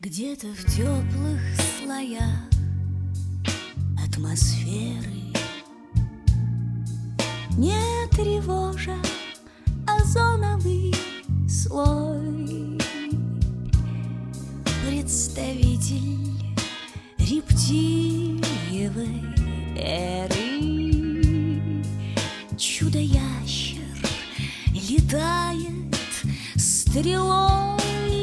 Где-то в теплых слоях атмосферы, не тревожа озоновый слой, представитель рептильевой эры, чудо-ящер летает стрелой.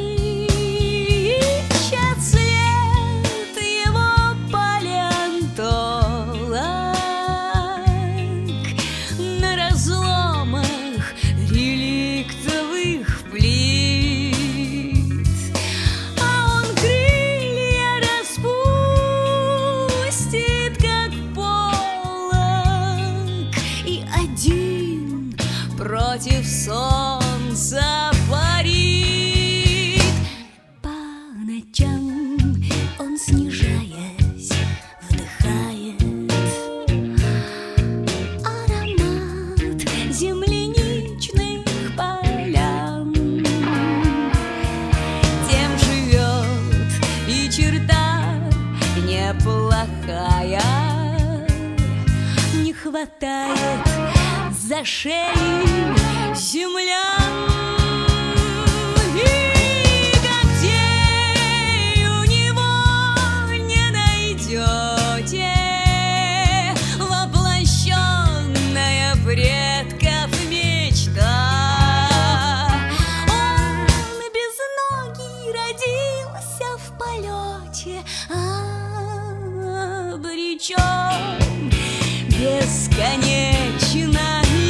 Против солнца парит. По ночам он, снижаясь, вдыхает аромат земляничных полян. Тем живет и черта неплохая. Не хватает за шею землян, и когтей у него не найдете, воплощенная предков мечта. Он безногий родился в полете, обречен бесконечно.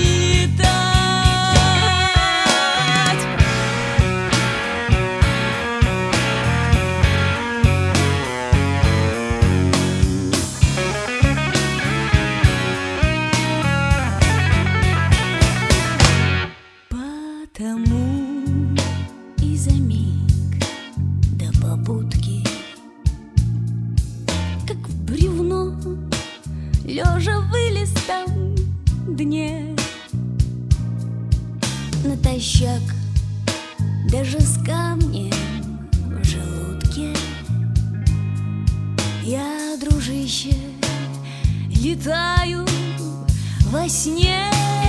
Потому и за миг до побудки, как в бревно, лежа в илистом дне, натощак даже с камнем в желудке, я, дружище, летаю во сне.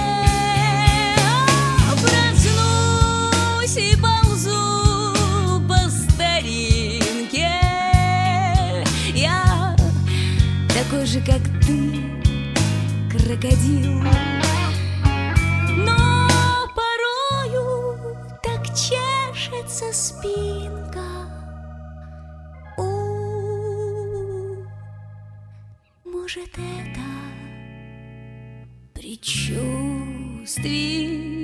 Проснусь и ползу по старинке. Я такой же, как ты, крокодил, но порою так чешется спинка. Может, это предчувствие